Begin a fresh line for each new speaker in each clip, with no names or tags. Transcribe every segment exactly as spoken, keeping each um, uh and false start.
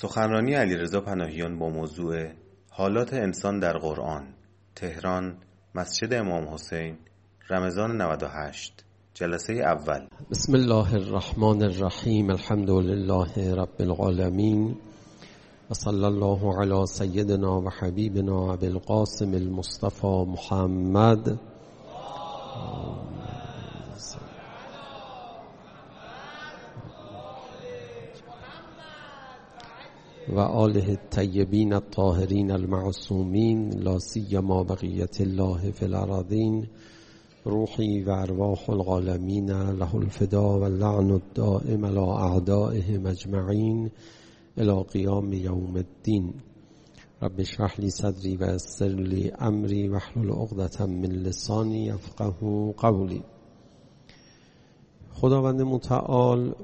سخنرانی علیرضا پناهیان با موضوع حالات انسان در قرآن، تهران، مسجد امام حسین، رمضان نود و هشت، جلسه اول.
بسم الله الرحمن الرحیم. الحمد لله رب العالمین و صلی الله علی سیدنا و حبیبنا ابی القاسم المصطفى محمد و آله الطیبین الطاهرین المعصومین، لا سیما بقیت الله فی الارضین. روحی و ارواح العالمین له الفدا و اللعن الدائم علی اعدائهم اجمعین الی قیام یوم الدین. رب اشرح لی صدری و یسر لی امری واحلل عقدة من لسانی یفقهوا قولی. خداوند متعال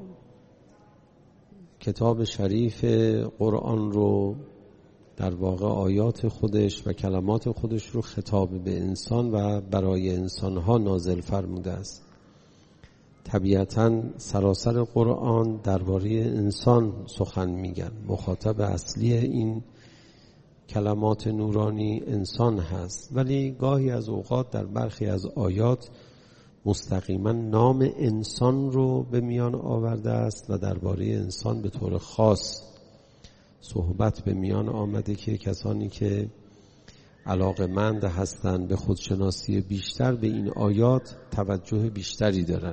کتاب شریف قرآن رو، در واقع آیات خودش و کلمات خودش رو خطاب به انسان و برای انسانها نازل فرموده است. طبیعتاً سراسر قرآن درباره انسان سخن میگن. مخاطب اصلی این کلمات نورانی انسان هست، ولی گاهی از اوقات در برخی از آیات مستقیما نام انسان رو به میان آورده است و درباره انسان به طور خاص صحبت به میان آمده که کسانی که علاقه‌مند هستند به خودشناسی بیشتر به این آیات توجه بیشتری دارند.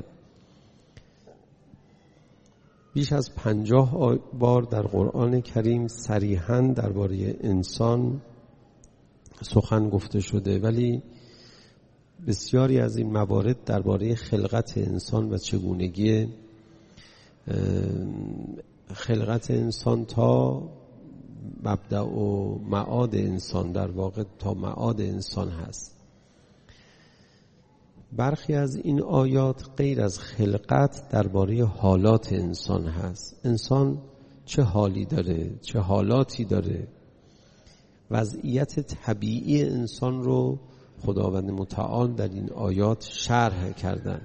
بیش از پنجاه بار در قرآن کریم صریحاً درباره انسان سخن گفته شده، ولی بسیاری از این موارد درباره خلقت انسان و چگونگی خلقت انسان تا مبدأ و معاد انسان، در واقع تا معاد انسان هست. برخی از این آیات غیر از خلقت درباره حالات انسان هست. انسان چه حالی داره، چه حالاتی داره. وضعیت طبیعی انسان رو خداوند متعال در این آیات شرح کردن.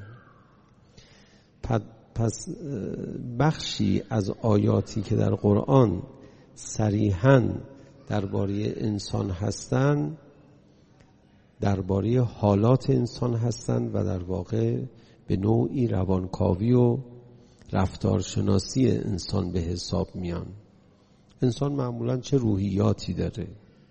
پس بخشی از آیاتی که در قرآن صریحاً درباره انسان هستند، درباره حالات انسان هستند و در واقع به نوعی روانکاوی و رفتارشناسی انسان به حساب میان. انسان معمولاً چه روحیاتی داره.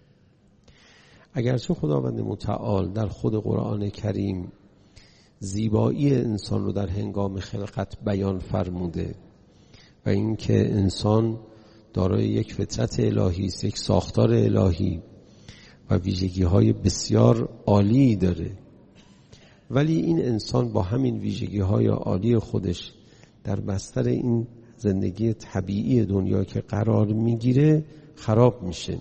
اگرچه خداوند متعال در خود قرآن کریم زیبایی انسان رو در هنگام خلقت بیان فرموده و اینکه انسان دارای یک فطرت الهی است، یک ساختار الهی و ویژگی‌های بسیار عالی داره، ولی این انسان با همین ویژگی‌های عالی خودش در بستر این زندگی طبیعی دنیا که قرار میگیره خراب میشه.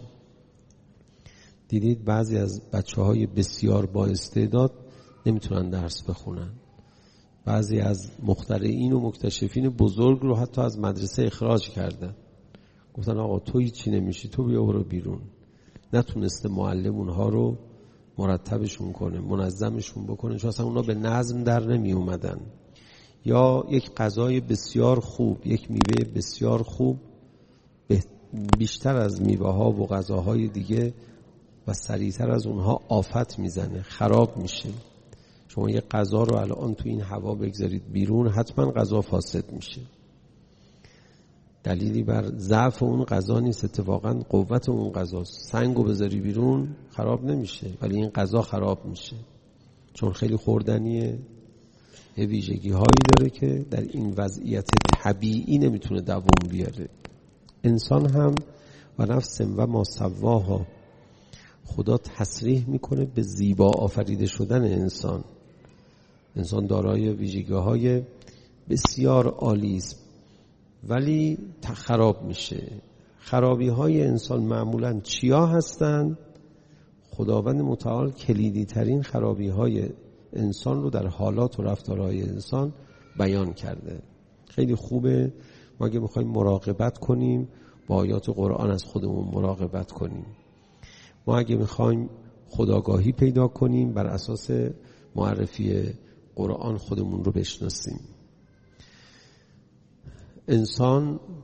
دیدید بعضی از بچه‌های بسیار با استعداد نمیتونن درس بخونن. بعضی از مخترعین و مکتشفین بزرگ رو حتی از مدرسه اخراج کردن. گفتن آقا تو هیچی نمیشی، تو بیا برو بیرون. نتونسته معلم اونها رو مرتبشون کنه، منظمشون بکنه، چون اصلا اونا به نظم در نمی اومدن. یا یک غذای بسیار خوب، یک میوه بسیار خوب بیشتر از میوه ها و غذاهای دیگه و سریعتر از اونها آفت میزنه، خراب میشه. شما یه غذا رو الان تو این هوا بگذارید بیرون، حتما غذا فاسد میشه. دلیلی بر ضعف اون غذا نیست، اتفاقا قوت اون غذا. سنگو بذاری بیرون خراب نمیشه، ولی این غذا خراب میشه چون خیلی خوردنیه. یه ویژگی هایی داره که در این وضعیت طبیعی نمیتونه دوام بیاره. انسان هم و نفس و ما سواها، خدا تصریح میکنه به زیبا آفریده شدن انسان. انسان دارای ویژگی‌های بسیار عالی است، ولی خراب میشه. خرابی‌های انسان معمولاً چیا هستند؟ خداوند متعال کلیدی ترین خرابی‌های انسان رو در حالات و رفتارهای انسان بیان کرده. خیلی خوبه ما اگه می‌خوایم مراقبت کنیم با آیات قرآن از خودمون مراقبت کنیم. ما اگه میخوایم خودآگاهی پیدا کنیم بر اساس معرفی قرآن خودمون رو بشناسیم. انسان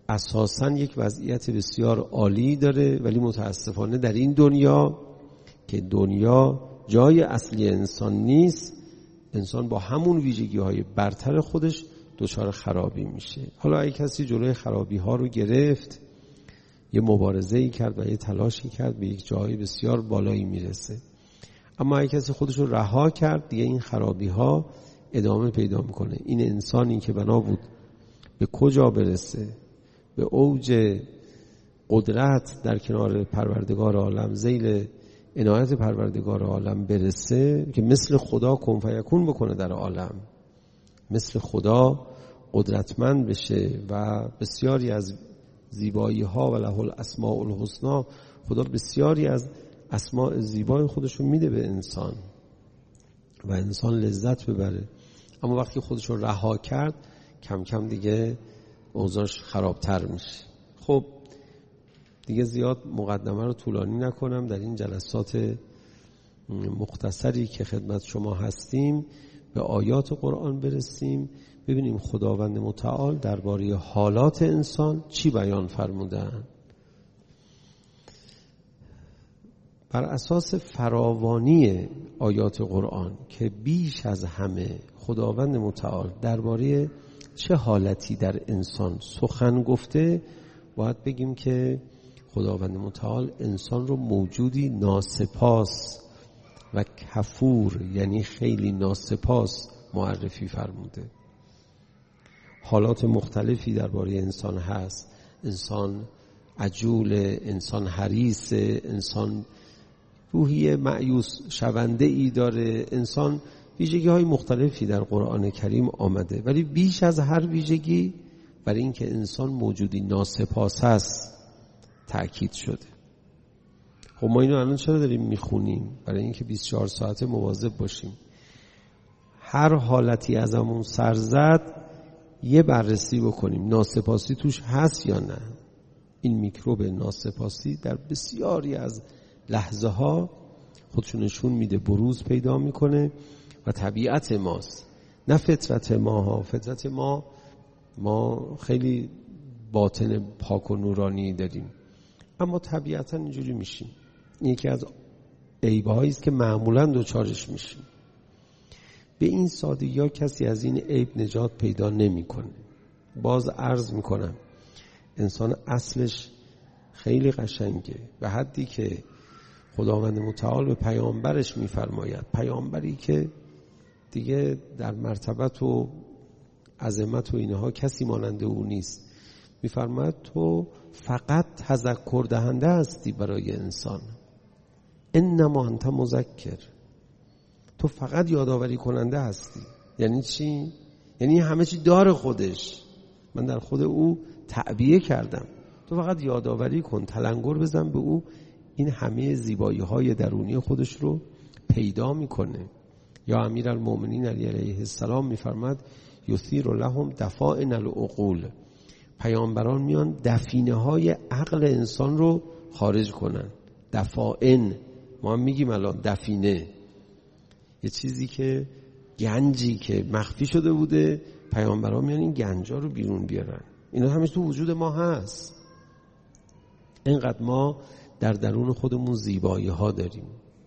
اساساً یک وضعیت بسیار عالی داره، ولی متاسفانه در این دنیا که دنیا جای اصلی انسان نیست، انسان با همون ویژگی های برتر خودش دچار خرابی میشه. حالا اگه کسی جلوی خرابی ها رو گرفت، یه مبارزه‌ای کرد و یه تلاشی کرد، به یک جایی بسیار بالایی میرسه. اما اگه کسی خودش رو رها کرد، دیگه این خرابی ها ادامه پیدا میکنه. این انسانی که بنا بود به کجا برسه، به اوج قدرت در کنار پروردگار عالم، ذیل عنایت پروردگار عالم برسه، که مثل خدا کن فیکون بکنه در عالم، مثل خدا قدرتمند بشه و بسیاری از زیبایی ها و له الاسماء الحسنا، خدا بسیاری از اسماء زیبای خودشو میده به انسان و انسان لذت ببره. اما وقتی خودشو رها کرد، کم کم دیگه اوضاعش خرابتر میشه. خب دیگه زیاد مقدمه رو طولانی نکنم، در این جلسات مختصری که خدمت شما هستیم به آیات قرآن برسیم، ببینیم خداوند متعال درباره حالات انسان چی بیان فرمودن. بر اساس فراوانی آیات قرآن که بیش از همه خداوند متعال درباره چه حالتی در انسان سخن گفته، باید بگیم که خداوند متعال انسان رو موجودی ناسپاس و کفور، یعنی خیلی ناسپاس معرفی فرموده. حالات مختلفی درباره انسان هست. انسان عجول، انسان حریص، انسان روحی مأیوس شونده ای داره، انسان ویژگی های مختلفی در قرآن کریم آمده، ولی بیش از هر ویژگی برای اینکه انسان موجودی ناسپاس است تأکید شده. خب ما اینو الان چرا داریم میخونیم؟ برای اینکه بیست و چهار ساعته مواظب باشیم. هر حالتی ازمون سر زد یه بررسی بکنیم، ناسپاسی توش هست یا نه. این میکروب ناسپاسی در بسیاری از لحظه ها خودشو نشون میده، بروز پیدا میکنه و طبیعت ماست، نه فطرت ما ها. فطرت ما ما خیلی باطن پاک و نورانی داریم، اما طبیعتا اینجوری میشیم. این یکی از عیب‌هایی است که معمولا دوچارش میشیم. به این سادگی ها کسی از این عیب نجات پیدا نمیکنه. باز عرض میکنم انسان اصلش خیلی قشنگه، به حدی که خداوند متعال به پیامبرش میفرماید، پیامبری که دیگه در مرتبت و عظمت و اینها کسی مانند او نیست، میفرماید تو فقط تذکر دهنده هستی برای انسان، انما انت مذکر، تو فقط یادآوری کننده هستی. یعنی چی؟ یعنی همه چی داره خودش، من در خود او تعبیه کردم، تو فقط یادآوری کن، تلنگر بزن به او، این همه زیبایی های درونی خودش رو پیدا میکنه. یا امیرالمومنین علی علیه السلام میفرماد یثیر لهم دفائن العقول، پیامبران میان دفینه های عقل انسان رو خارج کنن. دفائن، ما هم میگیم الان دفینه، یه چیزی که گنجی که مخفی شده بوده، پیامبران میان این گنجا رو بیرون بیارن. اینا همه تو وجود ما هست. اینقدر ما در درون خودمون زیبایی ها داریم.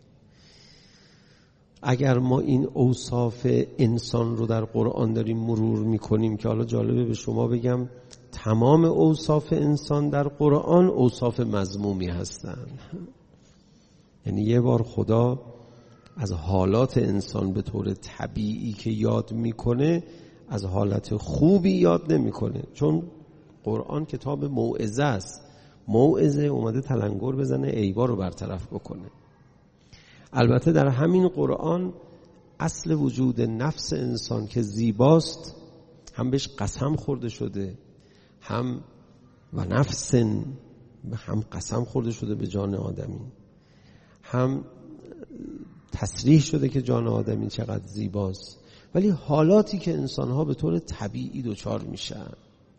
اگر ما این اوصاف انسان رو در قرآن داریم مرور میکنیم، که حالا جالبه به شما بگم تمام اوصاف انسان در قرآن اوصاف مذمومی هستن. یعنی یه بار خدا از حالات انسان به طور طبیعی که یاد میکنه، از حالت خوبی یاد نمیکنه، چون قرآن کتاب موعظه است. موعظه اومده تلنگر بزنه، عیبا رو برطرف بکنه. البته در همین قرآن اصل وجود نفس انسان که زیباست هم بهش قسم خورده شده، هم و نفس هم قسم خورده شده به جان آدمی، هم تصریح شده که جان آدمی چقدر زیباست. ولی حالاتی که انسانها به طور طبیعی دوچار میشن،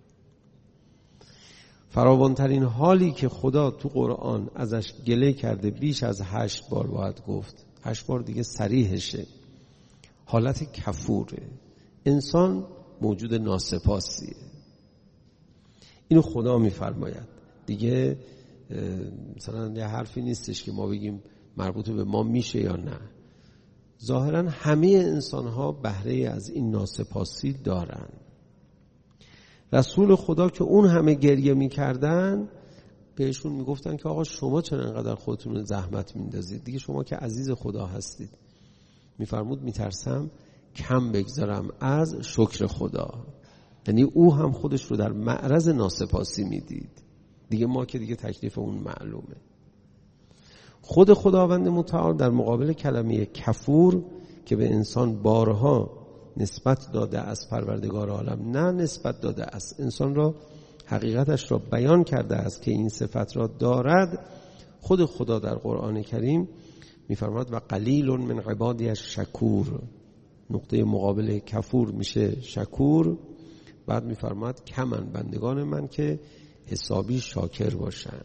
فراوانترین حالی که خدا تو قرآن ازش گله کرده بیش از هشت بار باید گفت، هشت بار دیگه صریحشه، حالت کفوره. انسان موجود ناسپاسیه. اینو خدا میفرماید. دیگه مثلا یه حرفی نیستش که ما بگیم مربوط به ما میشه یا نه. ظاهرا همه انسان ها بهره از این ناسپاسی دارن. رسول خدا که اون همه گریه میکردن بهشون میگفتن که آقا شما چرا انقدر خودتون رو زحمت میندازید؟ دیگه شما که عزیز خدا هستید. میفرمود میترسم کم بگذارم از شکر خدا. یعنی او هم خودش رو در معرض ناسپاسی میدید. دیگه ما که دیگه تکلیف اون معلومه. خود خداوند متعال در مقابل کلمه کفور که به انسان بارها نسبت داده از پروردگار عالم، نه نسبت داده است، انسان را حقیقتش را بیان کرده است که این صفت را دارد. خود خدا در قرآن کریم میفرماد و قلیل من عبادی الشکور. نقطه مقابل کفور میشه شکور. بعد میفرماد کمن بندگان من که حسابی شاکر باشن.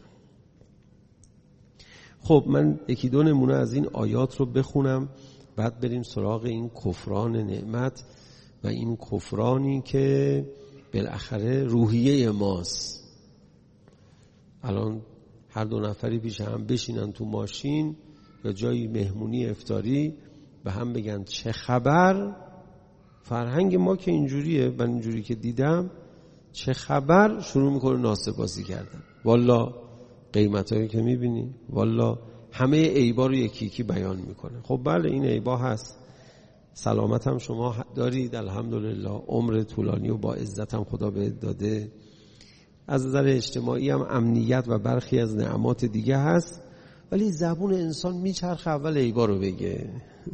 خب من یکی دو نمونه از این آیات رو بخونم، بعد بریم سراغ این کفران نعمت و این کفرانی که بالاخره روحیه ماست. الان هر دو نفری پیش هم بشینن تو ماشین یا جایی مهمونی افطاری به هم بگن چه خبر. فرهنگ ما که اینجوریه، من اینجوری که دیدم چه خبر شروع میکنه ناسپاسی کردن. والا قیمتایی که میبینی، والا همه عیبا رو یکی یکی بیان میکنه. خب بله این عیبا هست، سلامت هم شما دارید الحمدلله، عمر طولانی و با عزت هم خدا بهت داده، از نظر اجتماعی هم امنیت و برخی از نعمات دیگه هست، ولی زبون انسان میچرخه اول عیبا رو بگه.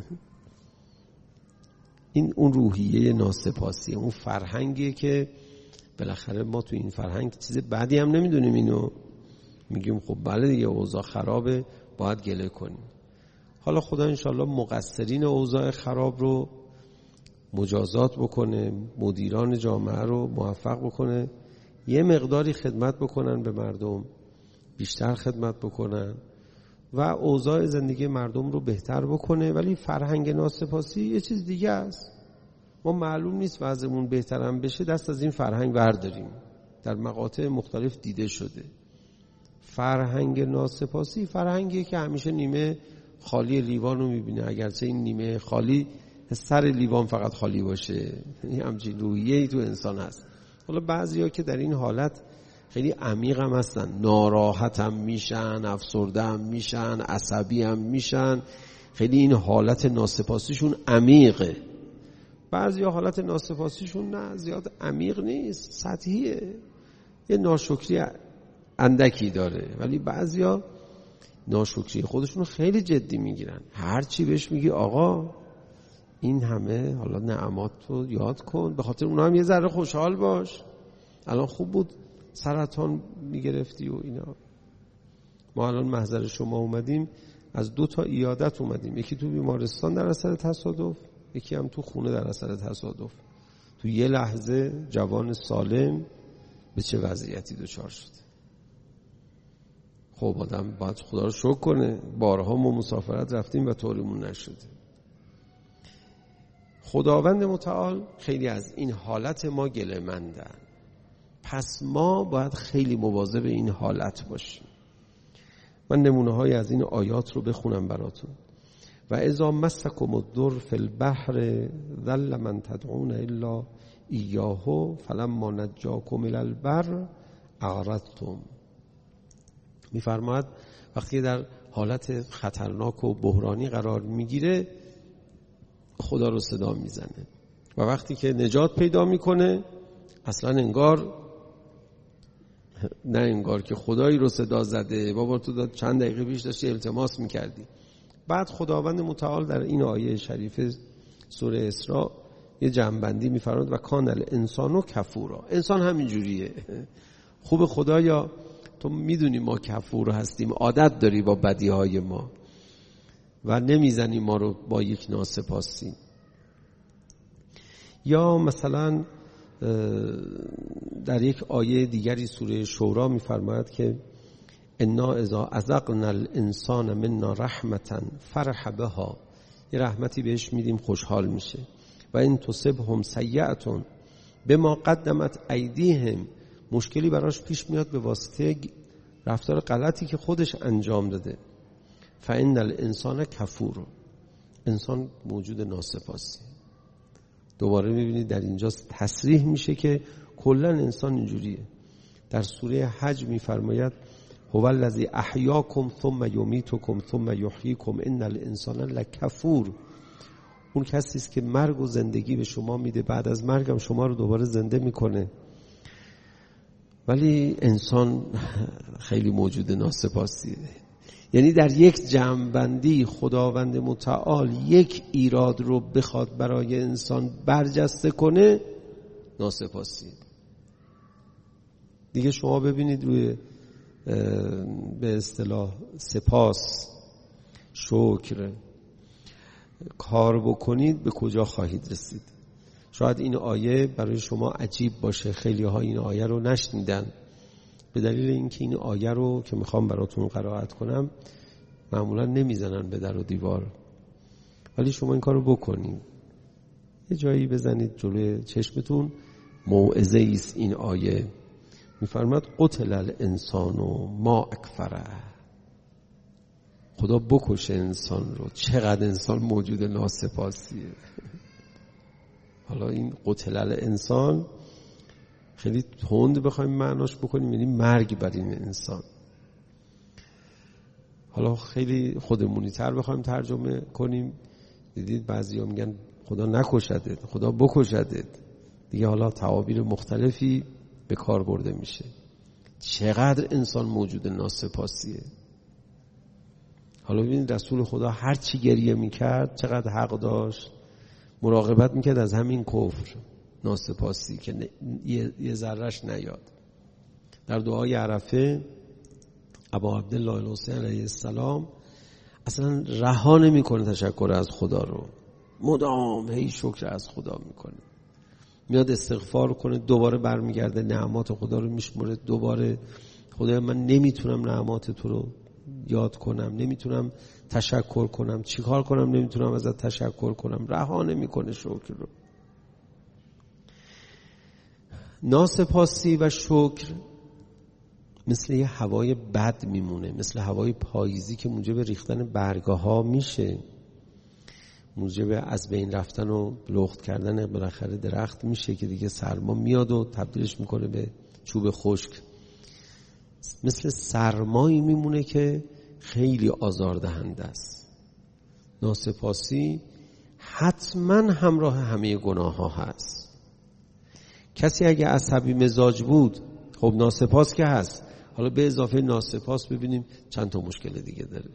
این اون روحیه ناسپاسی، اون فرهنگیه که بالاخره ما تو این فرهنگ چیز بعدی هم نمیدونیم، اینو میگیم خب بله دیگه اوضاع خرابه باید گله کنیم. حالا خدا انشالله مقصرین اوضاع خراب رو مجازات بکنه، مدیران جامعه رو موفق بکنه یه مقداری خدمت بکنن به مردم، بیشتر خدمت بکنن و اوضاع زندگی مردم رو بهتر بکنه. ولی فرهنگ ناسپاسی یه چیز دیگه است. ما معلوم نیست وضعمون بهترم بشه دست از این فرهنگ برداریم. در مقاطع مختلف دیده شده. فرهنگ ناسپاسی فرهنگیه که همیشه نیمه خالی لیوان رو میبینه، اگرچه این نیمه خالی سر لیوان فقط خالی باشه. این همچین روحیه‌ای تو انسان هست. حالا بعضیا که در این حالت خیلی عمیق هم هستن، ناراحت هم میشن، افسرده هم میشن، عصبی هم میشن، خیلی این حالت ناسپاسیشون عمیقه. بعضیا حالت ناسپاسیشون نه زیاد عمیق نیست، سطحیه، یه ناشکری اندکی داره، ولی بعضیا ناشکری خودشون خیلی جدی میگیرن. هر چی بهش میگی آقا این همه حالا نعمات رو یاد کن، به خاطر اونا هم یه ذره خوشحال باش، الان خوب بود سرطان میگرفتی و اینا. ما الان محضر شما اومدیم از دو تا عیادت اومدیم، یکی تو بیمارستان در اثر تصادف، یکی هم تو خونه در اثر تصادف. تو یه لحظه جوان سالم به چه وضعیتی دچار شد. خب آدم باید خدا رو شکر کنه، بارها ما مسافرت رفتیم و طوریمون نشده. خداوند متعال خیلی از این حالت ما گله مندن، پس ما باید خیلی مواظب این حالت باشیم. من نمونه های از این آیات رو بخونم براتون. و اذا مسکم الضر فی البحر ظل من تدعون الا ایاه فلما نجاکم الی البر اعرضتم. میفرماید وقتی در حالت خطرناک و بحرانی قرار میگیره خدا رو صدا میزنه و وقتی که نجات پیدا میکنه اصلا انگار نه انگار که خدایی رو صدا زده، بابا تو چند دقیقه پیش داشتی التماس میکردی. بعد خداوند متعال در این آیه شریف سوره اسراء یه جمع‌بندی میفرماید و کان الانسان کفورا. انسان همینجوریه. خوب خدایا تو میدونی ما کفور هستیم، عادت داری با بدیهای ما و نمیزنی ما رو با یک ناسپاسی. یا مثلا در یک آیه دیگری سوره شورا میفرماید که انا اذا اذقنا الانسان منا رحمتا فرح بها، یه رحمتی بهش میدیم خوشحال میشه. و ان تصبهم سیئه بما قدمت ایدیهم مشکلی براش پیش میاد به واسطه رفتار غلطی که خودش انجام داده. فإن الانسان کفور، انسان موجود ناسپاسی. دوباره میبینید در اینجا تصریح میشه که کلا انسان اینجوریه. در سوره حج میفرماید هو الذی احیاکم ثم یمیتکم ثم یحییکم ان الانسان لکفور. اون کسی است که مرگ و زندگی به شما میده، بعد از مرگم شما رو دوباره زنده میکنه. ولی انسان خیلی موجود ناسپاسیه. یعنی در یک جمع‌بندی خداوند متعال یک ایراد رو بخواد برای انسان برجسته کنه، ناسپاسی. دیگه شما ببینید روی به اصطلاح سپاس، شکر کار بکنید به کجا خواهید رسید. شاید این آیه برای شما عجیب باشه، خیلی ها این آیه رو نشنیدن، به دلیل اینکه این آیه رو که میخوام براتون قرائت کنم معمولا نمیزنن به در و دیوار، ولی شما این کار رو بکنید، یه جایی بزنید جلوی چشمتون. موعظه است این آیه. میفرماد قتل الانسان و ما اکفره، خدا بکشه انسان رو، چقدر انسان موجود ناسپاسیه. حالا این قتل الانسان خیلی تند بخوایم معناش بکنیم یعنی مرگ بر این انسان. حالا خیلی خودمونی تر بخوایم ترجمه کنیم، دیدید بعضیا میگن خدا نکشدت، خدا بکشدت. دیگه حالا تعابیر مختلفی به کار برده میشه. چقدر انسان موجود ناسپاسیه. حالا ببینید رسول خدا هر چی گریه میکرد چقدر حق داشت، مراقبت میکرد از همین کفر ناسپاسی که یه ذرهش نیاد. در دعای عرفه ابا عبدالله الحسین علیه السلام اصلا رها نمیکنه تشکر از خدا رو، مدام هی شکر از خدا میکنه، میاد استغفار کنه، دوباره برمیگرده نعمات خدا رو میشمره، دوباره خدایا من نمیتونم نعمات تو رو یاد کنم، نمیتونم تشکر کنم، چیکار کنم نمیتونم ازت تشکر کنم، رها نمیکنه شکر رو. ناسپاسی و شکر مثل یه هوای بد میمونه، مثل هوای پاییزی که موجب ریختن برگه ها میشه، موجب از بین رفتن و لخت کردن بالاخره درخت میشه که دیگه سرما میاد و تبدیلش میکنه به چوب خشک. مثل سرمایی میمونه که خیلی آزاردهنده است. ناسپاسی حتما همراه همه گناه ها هست. کسی اگه عصبی مزاج بود، خب ناسپاس که هست، حالا به اضافه ناسپاس ببینیم چند تا مشکل دیگه داره.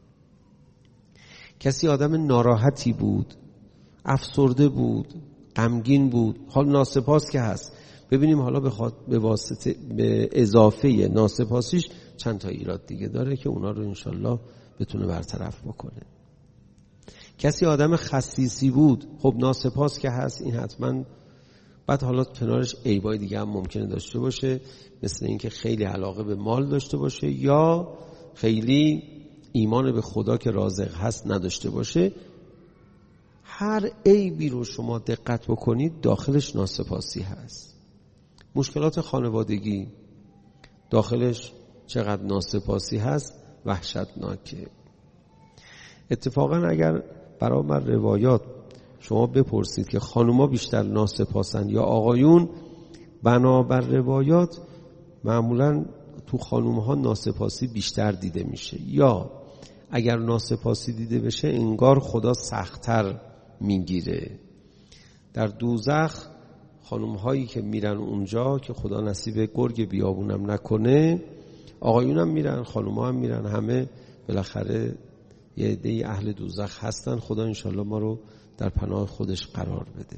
کسی آدم ناراحتی بود، افسرده بود، غمگین بود، حال ناسپاس که هست، ببینیم حالا بخواد به واسطه به اضافه ناسپاسیش چند تا ایراد دیگه داره که اونا رو انشالله بتونه برطرف بکنه. کسی آدم خسیسی بود، خب ناسپاس که هست، این حتما بعد حالا کنارش عیبای دیگه هم ممکنه داشته باشه، مثل اینکه خیلی علاقه به مال داشته باشه یا خیلی ایمان به خدا که رازق هست نداشته باشه. هر عیبی رو شما دقت بکنید داخلش ناسپاسی هست. مشکلات خانوادگی داخلش چقدر ناسپاسی هست وحشتناکه. اتفاقا اگر برای من روایات شما بپرسید که خانوما بیشتر ناسپاسن یا آقایون، بنابر روایات معمولا تو خانومها ناسپاسی بیشتر دیده میشه، یا اگر ناسپاسی دیده بشه انگار خدا سخت‌تر میگیره. در دوزخ خانومهایی که میرن اونجا که خدا نصیب گرگ بیابونم نکنه، آقایونم میرن، خانومها هم میرن، همه بالاخره یه عده اهل دوزخ هستن. خدا انشالله ما رو در پناه خودش قرار بده.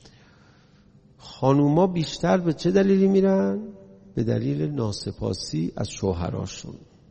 خانوما بیشتر به چه دلیلی میرن؟ به دلیل ناسپاسی از شوهراشون.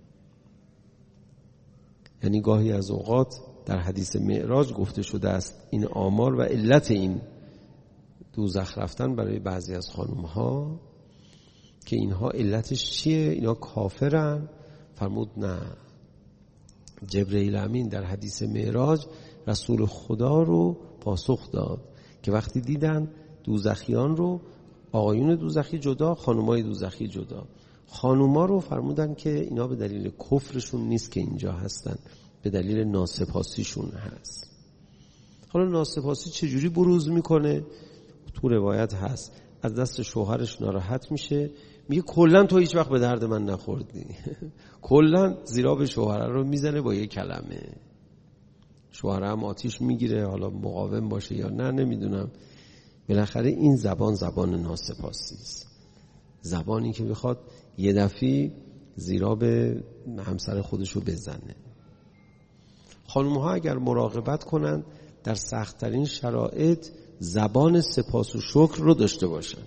یعنی گاهی از اوقات در حدیث معراج گفته شده است این آمار و علت این دوزخ رفتن برای بعضی از خانومها که اینها علتش چیه؟ اینا کافرن؟ فرمود نه. جبرئیل امین در حدیث معراج رسول خدا رو پاسخ داد که وقتی دیدن دوزخیان رو آقایون دوزخی جدا، خانومای دوزخی جدا. خانوما رو فرمودن که اینا به دلیل کفرشون نیست که اینجا هستن، به دلیل ناسپاسیشون هست. حالا ناسپاسی چجوری بروز میکنه؟ تو روایت هست از دست شوهرش ناراحت میشه، میگه کلا تو هیچ وقت به درد من نخوردی. کلا زیرا به شوهر رو میزنه با یک کلمه. شوهر هم آتیش میگیره، حالا مقاوم باشه یا نه نمیدونم. بالاخره این زبان زبان ناسپاسی است، زبانی که بخواد یه دفعی زیرا به همسر خودشو بزنه. خانم‌ها اگر مراقبت کنن در سخت‌ترین شرایط زبان سپاس و شکر رو داشته باشن.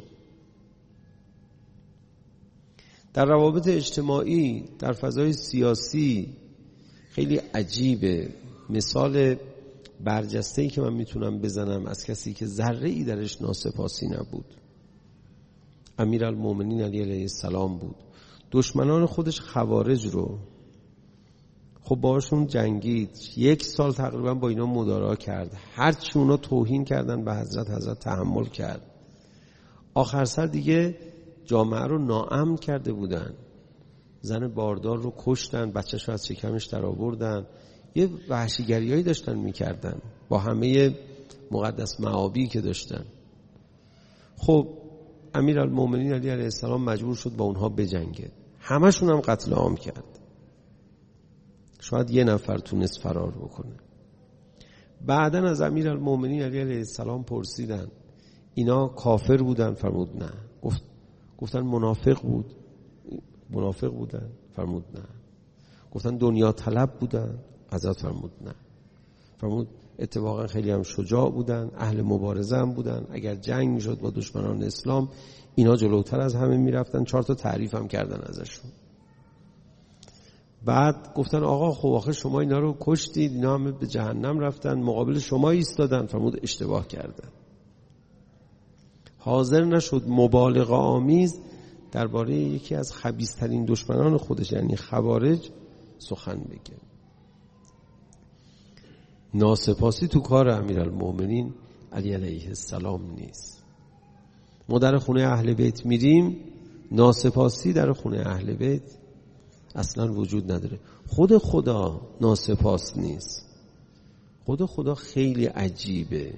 در روابط اجتماعی، در فضای سیاسی خیلی عجیبه. مثال برجسته‌ای که من میتونم بزنم از کسی که ذره‌ای درش ناسپاسی نبود، امیرالمومنین علی علیه السلام بود. دشمنان خودش خوارج رو خب باشون جنگید، یک سال تقریبا با اینا مدارا کرد، هرچی اونا توهین کردن به حضرت حضرت تحمل کرد. آخر سر دیگه جامعه رو ناامن کرده بودن، زن باردار رو کشتن، بچه‌ش رو از شکمش در آوردن، یه وحشیگریایی داشتن میکردن با همه مقدس معابی که داشتن. خب امیرالمومنین علی علیه السلام مجبور شد با اونها بجنگه، همشون هم قتل عام کرد. شاید یه نفر تونست فرار بکنه. بعدن از امیرالمومنین علی علیه السلام پرسیدن اینا کافر بودن؟ فرمود نه. گفت گفتن منافق بود؟ منافق بودن؟ فرمود نه. گفتن دنیا طلب بودن؟ حضرت فرمود نه. فرمود اتفاقا خیلی هم شجاع بودن، اهل مبارزه هم بودن، اگر جنگ میشد با دشمنان اسلام اینا جلوتر از همه میرفتن. چهار تا تعریف هم کردن ازشون. بعد گفتن آقا خب آخه شما اینا رو کشتید، اینا همه به جهنم رفتن، مقابل شما ایستادن. فرمود اشتباه کردن. حاضر نشد مبالغه آمیز درباره یکی از خبیث‌ترین دشمنان خودش یعنی خوارج سخن بگه. ناسپاسی تو کار امیرالمومنین علی علیه السلام نیست. ما در خونه اهل بیت میریم، ناسپاسی در خونه اهل بیت اصلا وجود نداره. خود خدا ناسپاس نیست. خود خدا خیلی عجیبه.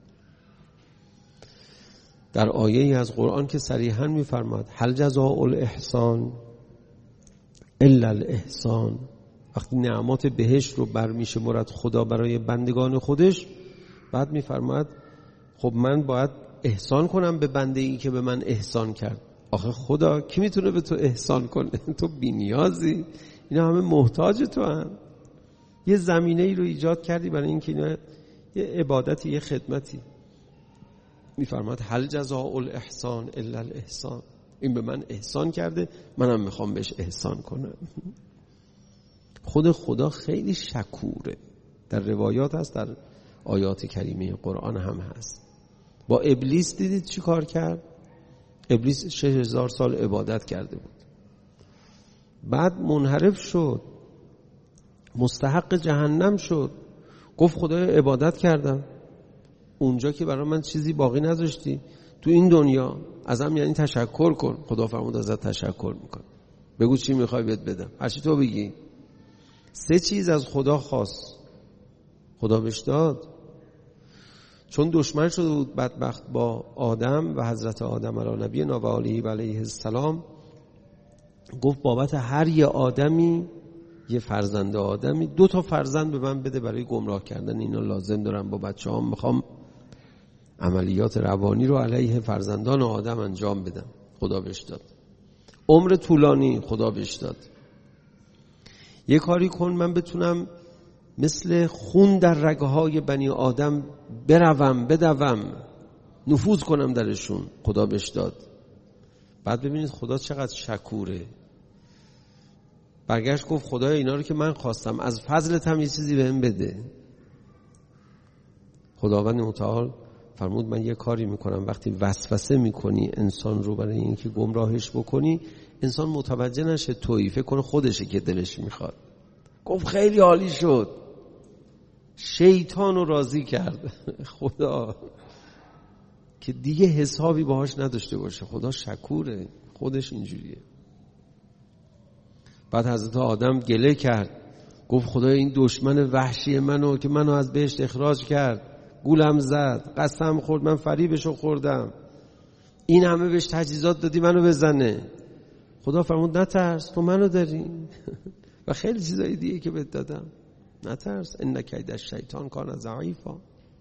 در آیه از قرآن که صریحاً میفرماد هل جزاء الاحسان الا الاحسان، وقتی نعمات بهشت رو برمیشه مراد خدا برای بندگان خودش، بعد میفرماد خب من باید احسان کنم به بنده ای که به من احسان کرد. آخه خدا کی میتونه به تو احسان کنه؟ تو بی‌نیازی، اینا همه محتاج تو هن. یه زمینه ای رو ایجاد کردی برای اینکه اینا یه عبادتی، یه خدمتی. میفرماد هل جزاء الاحسان الا الاحسان، این به من احسان کرده منم میخوام بهش احسان کنم. خود خدا خیلی شکوره. در روایات هست، در آیات کریمه قرآن هم هست. با ابلیس دیدید چی کار کرد؟ ابلیس شش هزار سال عبادت کرده بود، بعد منحرف شد، مستحق جهنم شد. گفت خدایا عبادت کردم، اونجا که برای من چیزی باقی نذاشتی، تو این دنیا ازم یعنی تشکر کن. خدا فرمود ازت تشکر میکن، بگو چی میخوای بهت بدم، هرچی تو بگی. سه چیز از خدا خواست، خدا بهش داد. چون دشمن شده بود بدبخت با آدم و حضرت آدم علی نبینا و آله و علیه السلام، گفت بابت هر یه آدمی، یه فرزند آدمی، دو تا فرزند به من بده برای گمراه کردن اینا، لازم دارم با بچه هم میخوام عملیات روانی رو علیه فرزندان آدم انجام بدم. خدا بهش داد. عمر طولانی خدا بهش داد. یه کاری کن من بتونم مثل خون در رگهای بنی آدم بروم بدوم، نفوذ کنم درشون. خدا بهش داد. بعد ببینید خدا چقدر شکوره. برگشت گفت خدایا اینا رو که من خواستم، از فضلت هم یه چیزی بهم بده. خداوند متعال فرمود من یه کاری میکنم، وقتی وسوسه میکنی انسان رو برای اینکه گمراهش بکنی، انسان متوجه نشه تویی، فکر کنه خودشه که دلش میخواد. گفت خیلی عالی شد، شیطان رو راضی کرد. خدا که دیگه حسابی باهاش نداشته باشه. خدا شکوره، خودش اینجوریه. بعد حضرت آدم گله کرد، گفت خدای این دشمن وحشی منو که منو از بهشت اخراج کرد، گولم زد، قسم خورد، من فریبشو خوردم، این همه بهش تجهیزات دادی منو بزنه. خدا فرمود نترس، تو منو داری و خیلی چیزای دیگه که بهت دادم، نترس، ان کید الشیطان کان ضعیفا.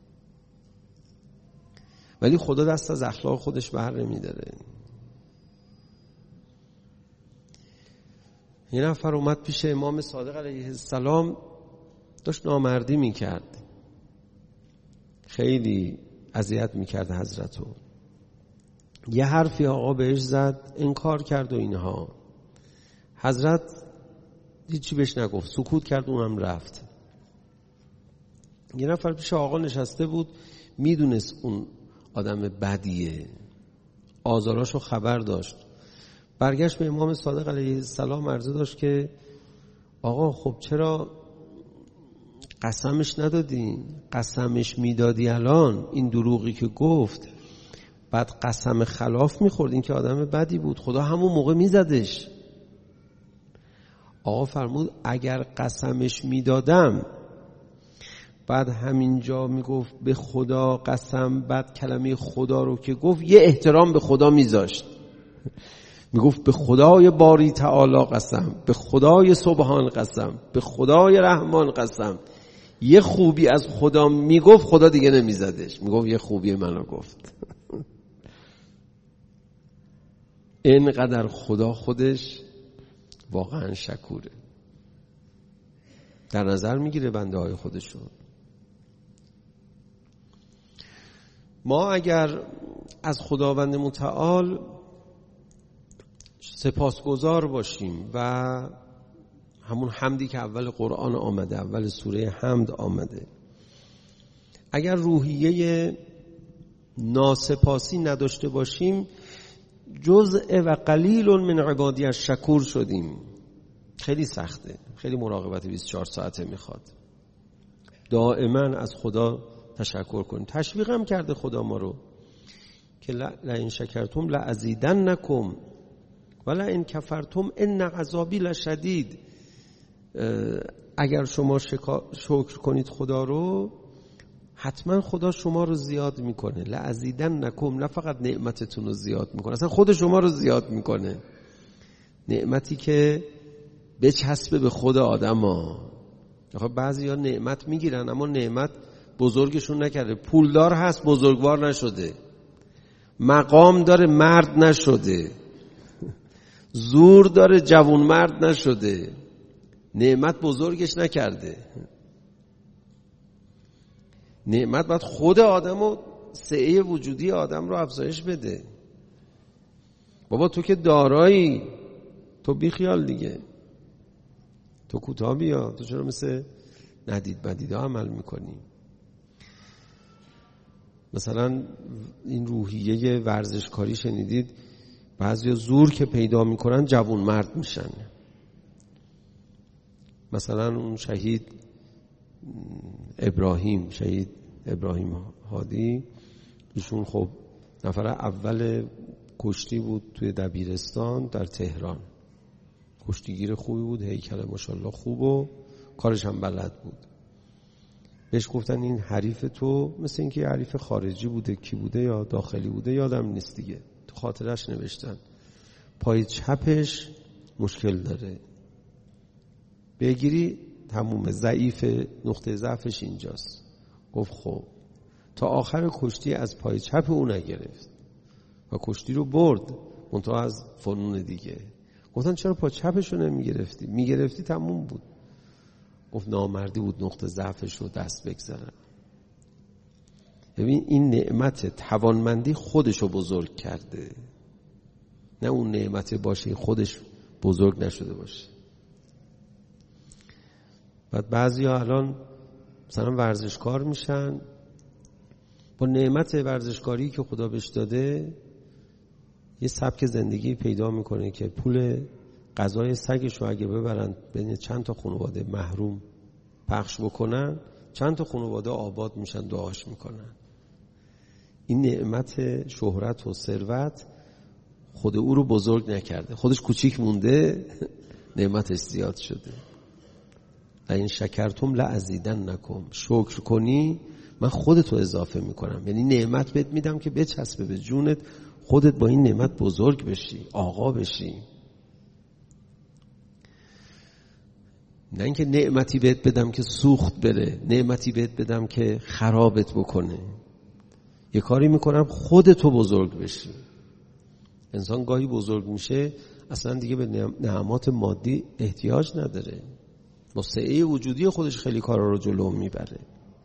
ولی خدا دست از اخلاق خودش بر نمیداره. یه نفر اومد پیش امام صادق علیه السلام، داشت نامردی میکرد، خیلی اذیت میکرد حضرتو. یه حرفی آقا بهش زد، انکار کرد و اینها. حضرت هیچی بهش نگفت، سکوت کرد، اونم رفت. یه نفر پیش آقا نشسته بود، میدونست اون آدم بدیه، آزاراشو خبر داشت. برگشت به امام صادق علیه السلام عرضه داشت که آقا خب چرا قسمش ندادی؟ قسمش میدادی الان این دروغی که گفت، بعد قسم خلاف میخورد، این که آدم بدی بود، خدا همون موقع میزدش. آقا فرمود اگر قسمش میدادم بعد همینجا میگفت به خدا قسم، بعد کلمه خدا رو که گفت یه احترام به خدا میذاشت، میگفت به خدای باری تعالی قسم، به خدای سبحان قسم، به خدای رحمان قسم. یه خوبی از خدا میگفت، خدا دیگه نمیزدش، میگفت یه خوبی منو گفت. اینقدر خدا خودش واقعا شکوره، در نظر میگیره بنده های خودشون. ما اگر از خداوند متعال سپاسگزار باشیم و همون حمدی که اول قرآن آمده، اول سوره حمد آمده، اگر روحیه ناسپاسی نداشته باشیم، جزء و قلیل من عبادی الشکور شدیم. خیلی سخته، خیلی مراقبت بیست و چهار ساعته میخواد. دائما از خدا تشکر کنیم. تشویق هم کرده خدا ما رو که لئن شکرتم لازیدنکم و لئن کفرتم ان عذابی لشدید. اگر شما شکر کنید خدا رو، حتما خدا شما رو زیاد میکنه. لازیدنکم، نه فقط نعمتتون رو زیاد میکنه، اصلا خود شما رو زیاد میکنه. نعمتی که بچسبه به خود آدم ها. بعضی ها نعمت میگیرن اما نعمت بزرگشون نکرده. پولدار هست بزرگوار نشده، مقام داره مرد نشده، زور داره جوون مرد نشده، نعمت بزرگش نکرده. نعمت باید خود آدم و سعه وجودی آدم رو افزایش بده. بابا تو که دارایی، تو بی خیال دیگه، تو کوتاه بیا، تو چرا مثل ندید بدیده عمل میکنی؟ مثلا این روحیه ورزشکاری شنیدید، بعضیا زور که پیدا میکنن جوون مرد میشن. مثلا اون شهید ابراهیم، شهید ابراهیم هادی، ایشون خب نفر اول کشتی بود توی دبیرستان در تهران. کشتیگیر خوبی بود، هیکل ماشاءالله خوب و کارش هم بلد بود. بهش گفتن این حریف تو مثل اینکه حریف خارجی بوده، کی بوده یا داخلی بوده یادم نیست دیگه، تو خاطرش نوشتن پای چپش مشکل داره، بگیری تمومه، ضعیف، نقطه ضعفش اینجاست. گفت خب تا آخر کشتی از پای چپ اون نگرفت و کشتی رو برد، منتها از فنون دیگه. گفتن چرا پای چپش رو نمیگرفتی؟ میگرفتی تموم بود. گفت نامردی بود نقطه ضعفش رو دست بگذارم. ببین این نعمت توانمندی خودش رو بزرگ کرده، نه اون نعمت باشه خودش بزرگ نشده باشه. بعد بعضی ها الان مثلا ورزشکار میشن، با نعمت ورزشکاری که خدا بهش داده یه سبک زندگی پیدا میکنه که پول غذای سگش رو اگه ببرن بین چند تا خانواده محروم پخش بکنن، چند تا خانواده آباد میشن، دعاش میکنن. این نعمت شهرت و ثروت خود او رو بزرگ نکرده، خودش کوچیک مونده، نعمتش زیاد شده. این شکرتم لازیدنکم، شکر کنی من خودتو اضافه میکنم. یعنی نعمت بهت میدم که بچسبه به جونت، خودت با این نعمت بزرگ بشی، آقا بشی. نه اینکه نعمتی بهت بدم که سوخت بره، نعمتی بهت بدم که خرابت بکنه. یه کاری میکنم خودتو بزرگ بشی. انسان گاهی بزرگ میشه اصلا دیگه به نعمات مادی احتیاج نداره، با سعه وجودی خودش خیلی کارا رو جلو میبره.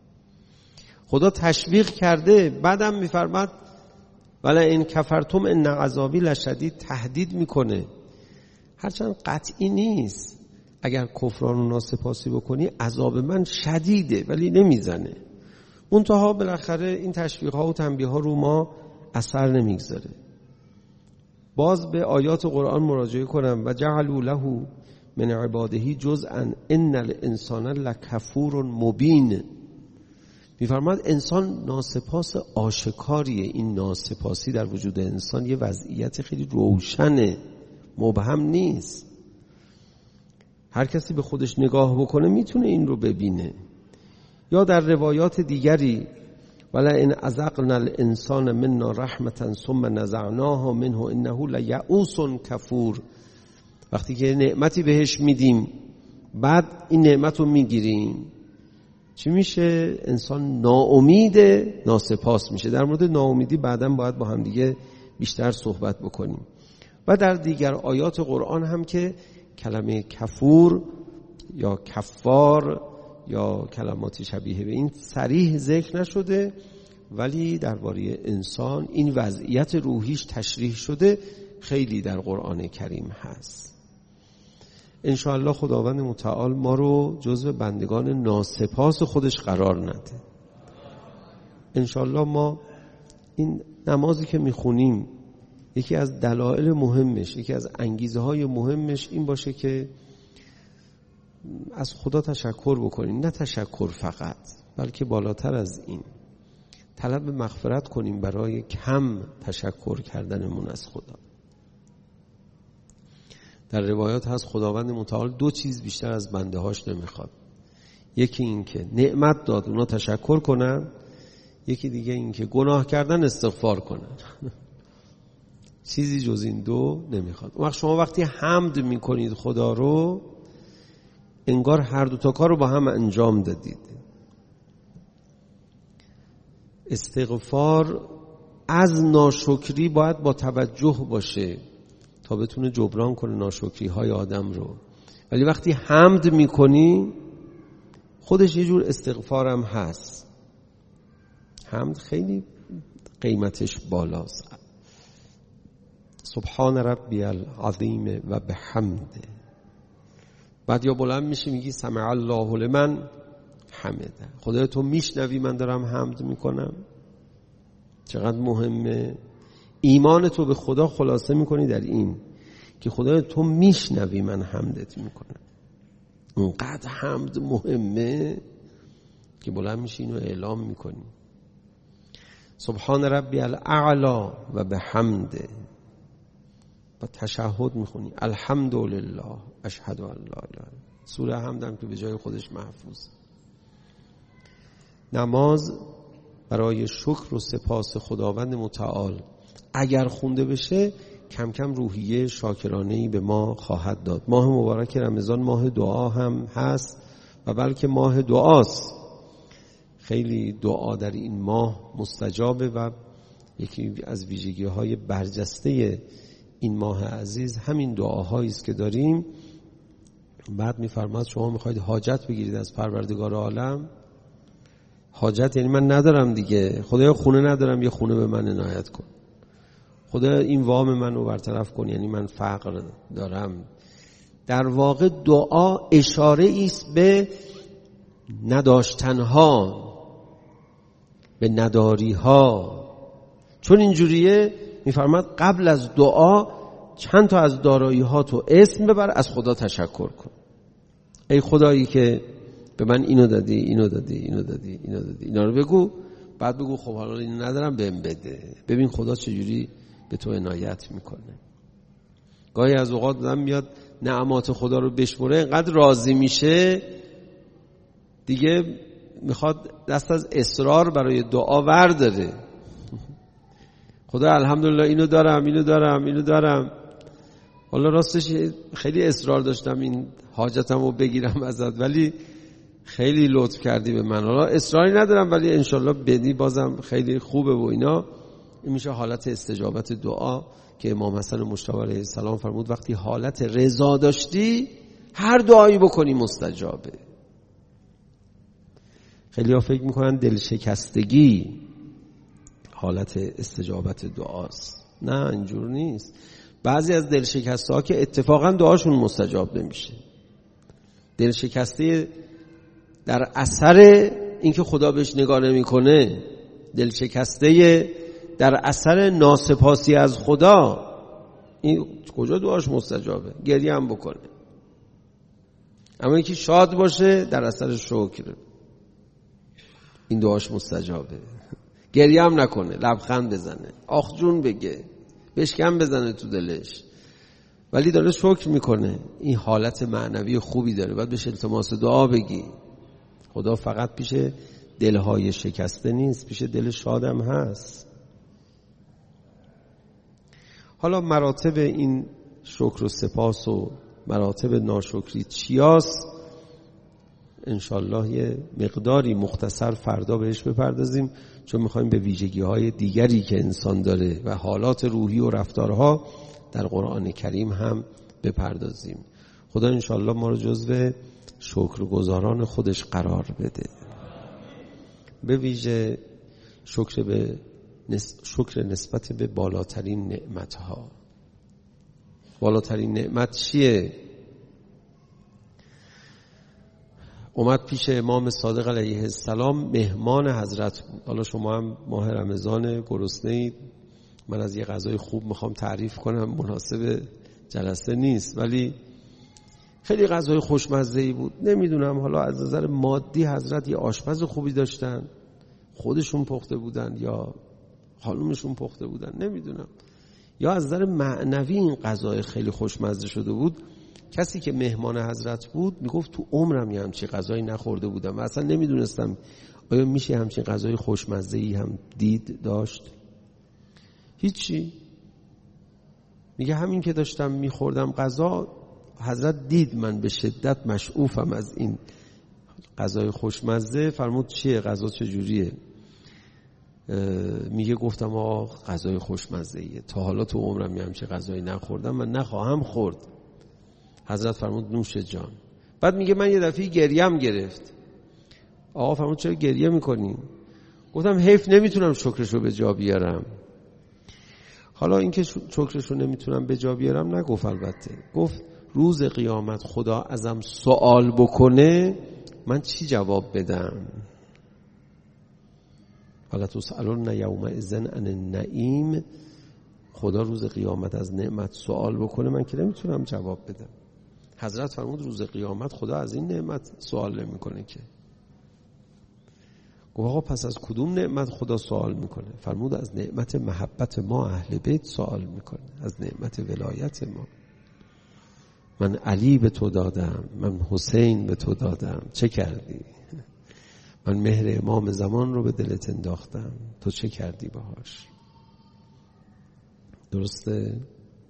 خدا تشویق کرده، بعدم میفرماد ولا این کفرتم ان عذابی لشدید، تهدید میکنه. هرچند قطعی نیست، اگر کفران و ناسپاسی بکنی عذاب من شدیده، ولی نمیزنه. منتها بالاخره این تشویق ها و تنبیه ها رو ما اثر نمیگذاره. باز به آیات قرآن مراجعه کنم و جعلوا له من عباده جزءا ان الانسان لکفور مبین. میفرماد انسان ناسپاس آشکاریه. این ناسپاسی در وجود انسان یه وضعیت خیلی روشنه، مبهم نیست. هر کسی به خودش نگاه بکنه میتونه این رو ببینه. یا در روایات دیگری ولا ان اذقنا الانسان منا رحمتا ثم نزعناها منه انه لیئوس کفور، وقتی که نعمتی بهش میدیم بعد این نعمت رو میگیریم چی میشه؟ انسان ناامید، ناسپاس میشه. در مورد ناامیدی بعداً باید با هم دیگه بیشتر صحبت بکنیم. و در دیگر آیات قرآن هم که کلمه کفور یا کفار یا کلماتی شبیه به این صریح ذکر نشده، ولی درباره انسان این وضعیت روحیش تشریح شده، خیلی در قرآن کریم هست. انشاءالله خداوند متعال ما رو جزو بندگان ناسپاس خودش قرار نده. انشاءالله ما این نمازی که میخونیم یکی از دلایل مهمش، یکی از انگیزه های مهمش این باشه که از خدا تشکر بکنیم. نه تشکر فقط، بلکه بالاتر از این طلب مغفرت کنیم برای کم تشکر کردنمون از خدا. در روایات هست خداوند متعال دو چیز بیشتر از بنده هاش نمیخواد. یکی این که نعمت داد اونا تشکر کنن، یکی دیگه این که گناه کردن استغفار کنن. چیزی جز این دو نمیخواد. وقت شما وقتی حمد میکنید خدا رو، انگار هر دو تا کار رو با هم انجام دادید. استغفار از ناشکری باید با توجه باشه تا بتونه جبران کنه ناشکری های آدم رو. ولی وقتی حمد میکنی خودش یه جور استغفارم هست. حمد خیلی قیمتش بالاست. سبحان ربی العظیم و بحمده. بعد یا بلند میشی میگی سمع الله لمن حمده. خدای تو میشنوی من دارم حمد میکنم. چقدر مهمه. ایمان تو به خدا خلاصه میکنی در این که خدای تو میشنوی من حمدت میکنم. اونقدر حمد مهمه که بلند میشی اینو اعلام میکنی. سبحان ربی الاعلا و بحمده. با تشهد میخونی الحمدلله اشهد ان لا اله. سوره حمد هم که به جای خودش محفوظ. نماز برای شکر و سپاس خداوند متعال اگر خونده بشه کم کم روحیه شاکرانه‌ای به ما خواهد داد. ماه مبارک رمضان ماه دعا هم هست و بلکه ماه دعاست. خیلی دعا در این ماه مستجابه و یکی از ویژگی‌های برجسته این ماه عزیز همین دعاهایی است که داریم. بعد می‌فرماد شما می‌خواید حاجت بگیرید از پروردگار عالم. حاجت یعنی من ندارم دیگه، خدایا خونه ندارم، یه خونه به من عنایت کن. خدا این وام منو برطرف کن، یعنی من فقر دارم. در واقع دعا اشاره است به نداشتنها، به نداریها. چون اینجوریه میفرماد قبل از دعا چند تا از دارایی ها تو اسم ببر، از خدا تشکر کن. ای خدایی که به من اینو دادی، اینو دادی، اینو دادی، اینو دادی، اینا رو بگو. بعد بگو خب حالا اینو ندارم بهم بده. ببین خدا چجوری به تو عنایت میکنه. گاهی از اوقات آدم میاد نعمات خدا رو بشمره، اینقدر راضی میشه دیگه میخواد دست از اصرار برای دعا ورداره. خدا الحمدلله اینو دارم اینو دارم اینو دارم. حالا راستش خیلی اصرار داشتم این حاجتم رو بگیرم ازت، ولی خیلی لطف کردی به من. حالا اصراری ندارم ولی انشالله بدی بازم خیلی خوبه و اینا. این میشه حالت استجابت دعا که امام حسن مجتبی علیه السلام فرمود وقتی حالت رضا داشتی هر دعایی بکنی مستجابه. خیلی ها فکر میکنن دل شکستگی حالت استجابت دعاست. نه اینجور نیست. بعضی از دل شکسته ها که اتفاقا دعاشون مستجاب نمیشه. دل شکسته در اثر اینکه خدا بهش نگاه نمیکنه، دل شکسته در اثر ناسپاسی از خدا، این کجا دعاش مستجابه؟ گریه هم بکنه. اما اینکه شاد باشه در اثر شکر، این دعاش مستجابه. گریه هم نکنه، لبخند بزنه، آخ جون بگه، بشکم بزنه تو دلش، ولی داره شکر میکنه، این حالت معنوی خوبی داره. باید بهش التماس دعا بگی. خدا فقط پیش دلهای شکسته نیست، پیش دل شادم هست. حالا مراتب این شکر و سپاس و مراتب ناشکری چیاست؟ انشالله یه مقداری مختصر فردا بهش بپردازیم، چون میخوایم به ویژگی های دیگری که انسان داره و حالات روحی و رفتارها در قرآن کریم هم بپردازیم. خدا انشالله ما رو جزو شکرگزاران خودش قرار بده. به ویژه شکر به نس... شکر نسبت به بالاترین نعمتها. بالاترین نعمت چیه؟ اومد پیش امام صادق علیه السلام، مهمان حضرت بود. حالا شما هم ماه رمضان گرسنه‌اید، من از یه غذای خوب میخوام تعریف کنم، مناسب جلسه نیست، ولی خیلی غذای خوشمزه‌ای بود. نمیدونم حالا از نظر مادی حضرت یه آشپز خوبی داشتن، خودشون پخته بودن یا خانومشون پخته بودن، نمیدونم، یا از نظر معنوی این غذای خیلی خوشمزه شده بود. کسی که مهمان حضرت بود میگفت تو عمرم یه همچین غذایی نخورده بودم و اصلا نمیدونستم آیا میشه همچین غذای خوشمزه‌ای هم دید داشت. هیچی. میگه همین که داشتم میخوردم غذا، حضرت دید من به شدت مشعوفم از این غذای خوشمزه، فرمود چیه غذا چجوریه؟ میگه گفتم آه غذای خوشمزه‌ایه، تا حالا تو عمرم یه همچین غذایی نخوردم، من نخواهم خورد. حضرت فرمود نوش جان. بعد میگه من یه دفعه گریم گرفت. آقا فرمود چرا گریه میکنی؟ گفتم حیف نمیتونم شکرشو به جا بیارم. حالا اینکه شکرشو نمیتونم به جا بیارم نگفت، البته گفت روز قیامت خدا ازم سوال بکنه من چی جواب بدم؟ فلا تسألن یومئذ عن النعیم. خدا روز قیامت از نعمت سوال بکنه من که نمیتونم جواب بدم. حضرت فرمود روز قیامت خدا از این نعمت سوال نمیکنه که. گفت آقا پس از کدوم نعمت خدا سوال میکنه؟ فرمود از نعمت محبت ما اهل بیت سوال میکنه، از نعمت ولایت ما. من علی به تو دادم، من حسین به تو دادم، چه کردی؟ من مهر امام زمان رو به دلت انداختم، تو چه کردی باهاش؟ درسته؟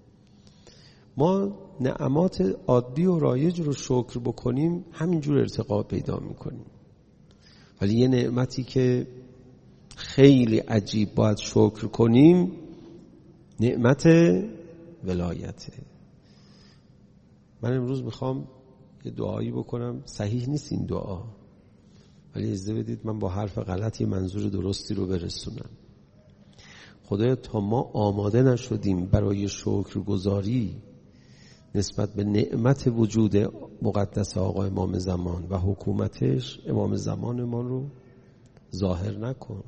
ما نعمات عادی و رایج رو شکر بکنیم همینجور ارتقا پیدا میکنیم، ولی یه نعمتی که خیلی عجیب باید شکر کنیم نعمت ولایته. من امروز میخوام یه دعایی بکنم، صحیح نیست این دعا، ولی اجازه بدید من با حرف غلط یه منظور درستی رو برسونم. خدایا تا ما آماده نشدیم برای شکرگزاری نسبت به نعمت وجود مقدس آقا امام زمان و حکومتش، امام زمان ما رو ظاهر نکن.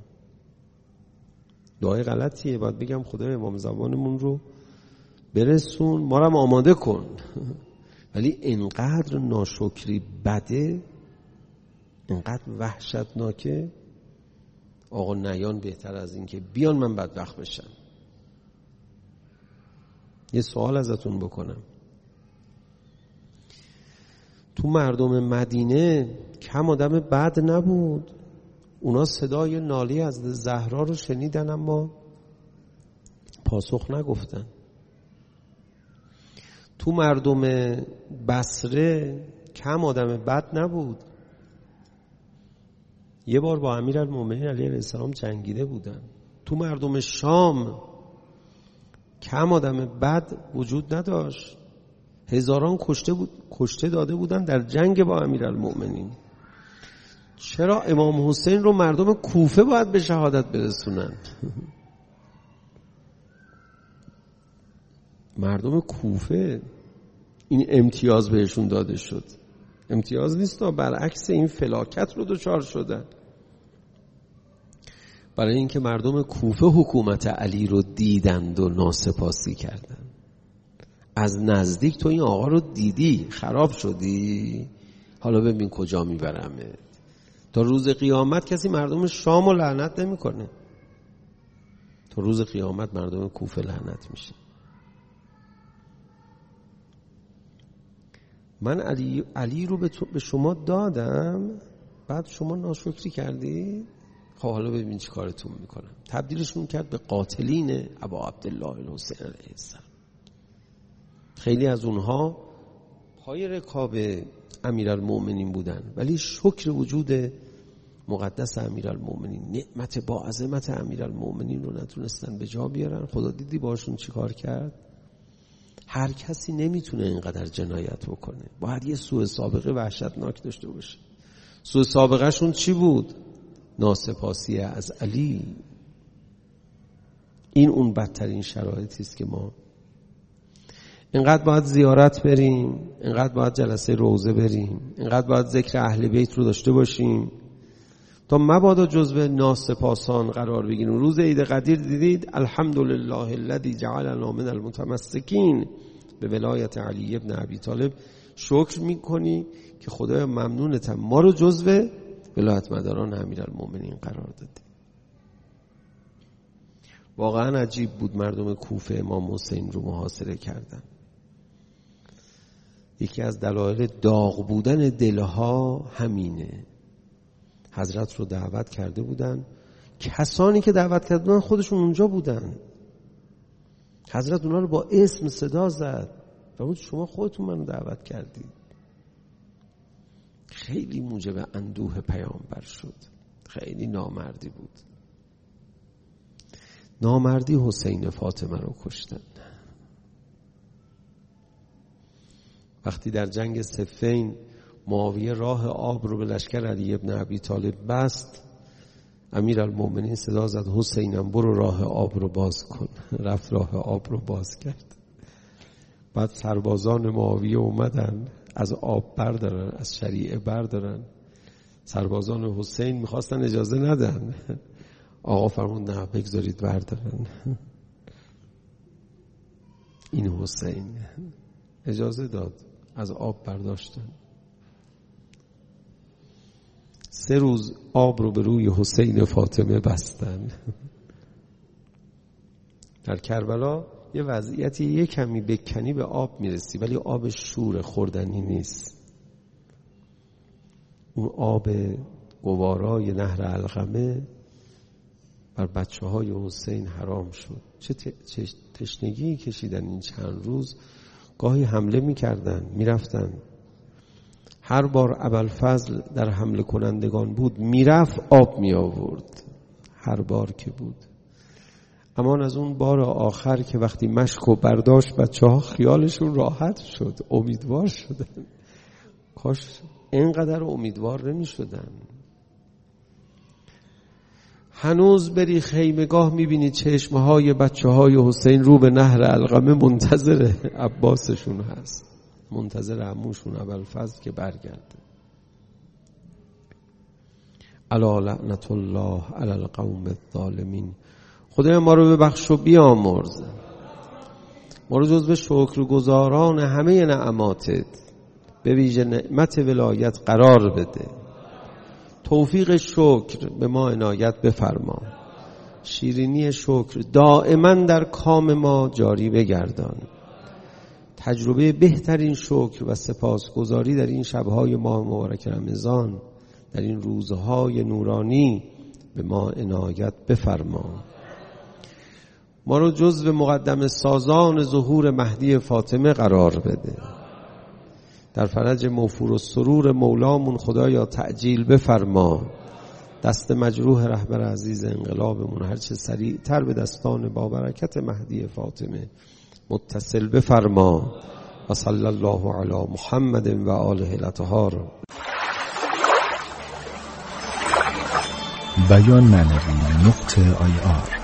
دعای غلطیه، باید بگم خدای امام زمانمون رو برسون، ما رو هم آماده کن. ولی اینقدر ناشکری بده، اینقدر وحشتناکه، آقا نیان بهتر از این که بیان من بدبخت بشم. یه سوال ازتون بکنم، تو مردم مدینه کم آدم بد نبود؟ اونا صدای ناله از زهرا رو شنیدن اما پاسخ نگفتن. تو مردم بصره کم آدم بد نبود؟ یه بار با امیرالمومنین علیه السلام جنگیده بودن. تو مردم شام کم آدم بد وجود نداشت؟ هزاران کشته بود، کشته داده بودن در جنگ با امیرالمومنین. چرا امام حسین رو مردم کوفه باید به شهادت برسونن؟ مردم کوفه این امتیاز بهشون داده شد. امتیاز نیست، برعکس این فلاکت رو دچار شدن. برای اینکه مردم کوفه حکومت علی رو دیدند و ناسپاسی کردند. از نزدیک تو این آقا رو دیدی، خراب شدی، حالا ببین کجا میبرمه. تا روز قیامت کسی مردم شام رو لعنت نمی کنه، تا روز قیامت مردم کوفه لعنت میشه. من علی, علی رو به, به شما دادم، بعد شما ناشکری کردی. خب حالا ببین چی کارتون میکنم. تبدیلشون کرد به قاتلین ابا عبدالله الحسین علیه السلام. خیلی از اونها پای رکاب امیرالمومنین بودن، ولی شکر وجود مقدس امیرالمومنین، نعمت با عظمت امیرالمومنین رو نتونستن به جا بیارن. خدا دیدی باشون چی کار کرد؟ هر کسی نمیتونه اینقدر جنایت بکنه، باید یه سوء سابقه وحشتناک داشته باشه. سوء سابقه شون چی بود؟ ناسپاسی از علی. این اون بدترین شرایطی است که ما اینقدر باید زیارت بریم، اینقدر باید جلسه روزه بریم، اینقدر باید ذکر اهل بیت رو داشته باشیم تا مبادا جزو ناسپاسان قرار بگیریم. روز عید قدیر دیدید الحمدلله الذی جعلنا من المتمسکین به ولایت علی ابن ابی طالب شکر میکنی که خدای ممنونتم ما رو جزو ولایت مداران امیرالمومنین قرار دادی. واقعا عجیب بود. مردم کوفه امام حسین رو محاصره کردن. یکی از دلایل داغ بودن دلها همینه. حضرت رو دعوت کرده بودن، کسانی که دعوت کرده بودن خودشون اونجا بودن. حضرت اونا رو با اسم صدا زد و بود شما خودتون منو دعوت کردید. خیلی موجب اندوه پیامبر شد. خیلی نامردی بود. نامردی حسین فاطمه رو کشتن. وقتی در جنگ صفین معاویه راه آب رو به لشکر علی ابن ابی طالب بست، امیرالمومنین صدا زد حسینم برو راه آب رو باز کن. رفت راه آب رو باز کرد. بعد سربازان معاویه اومدن از آب بردارن، از شریعه بردارن. سربازان حسین میخواستن اجازه ندن، آقا فرمود نه بگذارید بردارن. این حسین اجازه داد، از آب برداشتن. سه روز آب رو به روی حسین فاطمه بستن. در کربلا یه وضعیتی یه کمی بکنی به آب میرسی، ولی آب شور خوردنی نیست. اون آب گوارای نهر علقمه بر بچه های حسین حرام شد. چه تشنگی کشیدن این چند روز. گاهی حمله میکردن، میرفتن. هر بار ابوالفضل در حمله کنندگان بود میرفت آب می آورد، هر بار که بود. اما از اون بار آخر که وقتی مشکو برداشت بچه ها خیالشون راحت شد، امیدوار شدن. کاش اینقدر امیدوار نمی شدن. هنوز بری خیمگاه میبینی چشمه های بچه های حسین رو به نهر علقمه منتظر عباسشون هست، منتظر عموشون ابوالفضل که برگرده. الا لعنت الله علی القوم الظالمین. خدای ما رو ببخش و بیامرز، ما رو جزو شکرگزاران همه نعماتت به ویژه نعمت ولایت قرار بده. توفیق شکر به ما عنایت بفرما. شیرینی شکر دائما در کام ما جاری بگردان. تجربه بهترین شکر و سپاسگزاری در این شبهای ماه مبارک رمضان، در این روزهای نورانی به ما عنایت بفرما. ما رو جزو مقدم سازان ظهور مهدی فاطمه قرار بده. در فرج موفور و سرور مولامون خدایا تعجیل بفرما. دست مجروح رهبر عزیز انقلابمون هرچه سریعتر به دستان بابرکت مهدی فاطمه متصل بفرما. و صلی الله علی محمد و آله الاطهار.
بیان معنوی نقطه آی آر